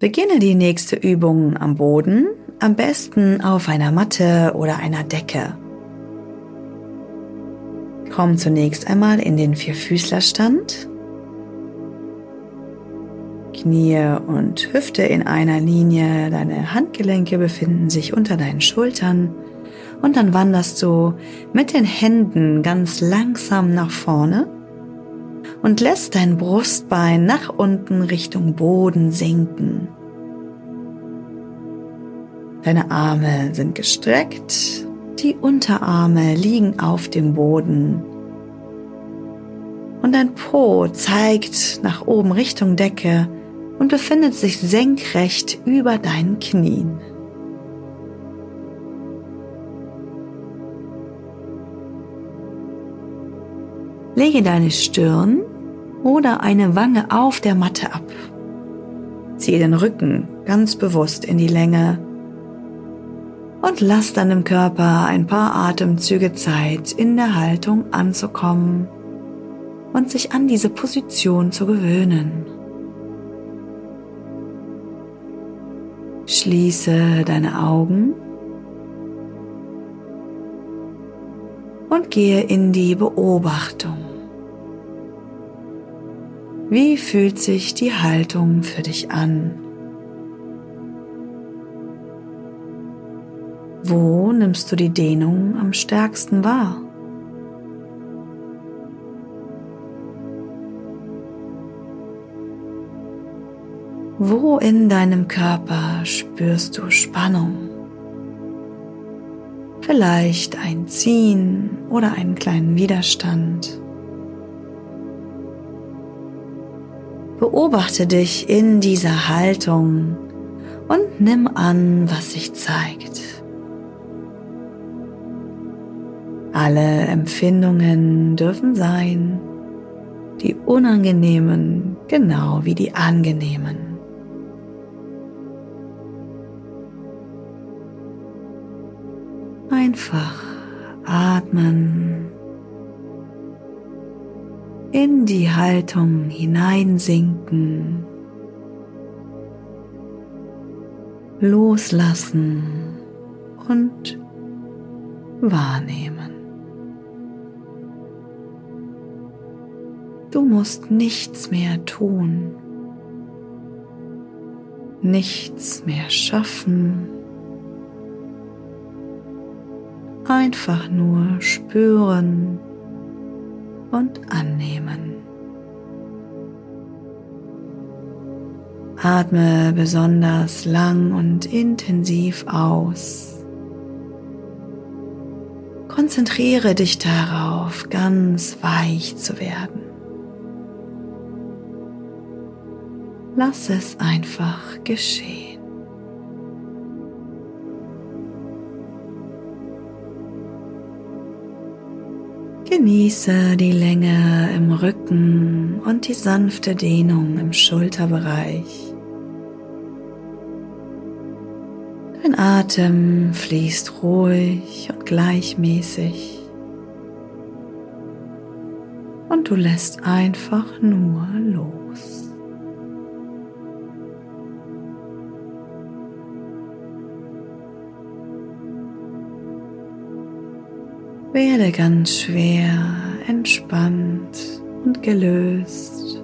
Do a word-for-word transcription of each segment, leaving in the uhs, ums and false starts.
Beginne die nächste Übung am Boden, am besten auf einer Matte oder einer Decke. Komm zunächst einmal in den Vierfüßlerstand. Knie und Hüfte in einer Linie, deine Handgelenke befinden sich unter deinen Schultern und dann wanderst du mit den Händen ganz langsam nach vorne und lässt dein Brustbein nach unten Richtung Boden sinken. Deine Arme sind gestreckt, die Unterarme liegen auf dem Boden und dein Po zeigt nach oben Richtung Decke und befindet sich senkrecht über deinen Knien. Lege deine Stirn oder eine Wange auf der Matte ab. Ziehe den Rücken ganz bewusst in die Länge und lass deinem Körper ein paar Atemzüge Zeit, in der Haltung anzukommen und sich an diese Position zu gewöhnen. Schließe deine Augen und gehe in die Beobachtung. Wie fühlt sich die Haltung für dich an? Wo nimmst du die Dehnung am stärksten wahr? Wo in deinem Körper spürst du Spannung? Vielleicht ein Ziehen oder einen kleinen Widerstand. Beobachte dich in dieser Haltung und nimm an, was sich zeigt. Alle Empfindungen dürfen sein, die unangenehmen genau wie die angenehmen. Einfach atmen, in die Haltung hineinsinken, loslassen und wahrnehmen. Du musst nichts mehr tun, nichts mehr schaffen. Einfach nur spüren und annehmen. Atme besonders lang und intensiv aus. Konzentriere dich darauf, ganz weich zu werden. Lass es einfach geschehen. Genieße die Länge im Rücken und die sanfte Dehnung im Schulterbereich. Dein Atem fließt ruhig und gleichmäßig und du lässt einfach nur los. Werde ganz schwer, entspannt und gelöst.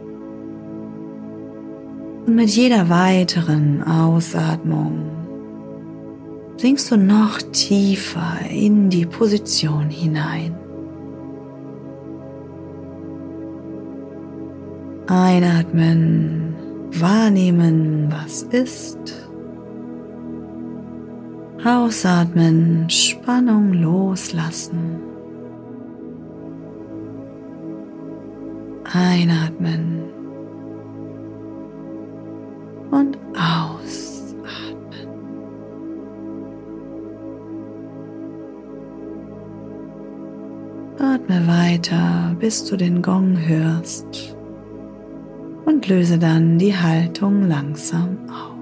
Und mit jeder weiteren Ausatmung sinkst du noch tiefer in die Position hinein. Einatmen, wahrnehmen, was ist. Ausatmen, Spannung loslassen. Einatmen und ausatmen. Atme weiter, bis du den Gong hörst und löse dann die Haltung langsam auf.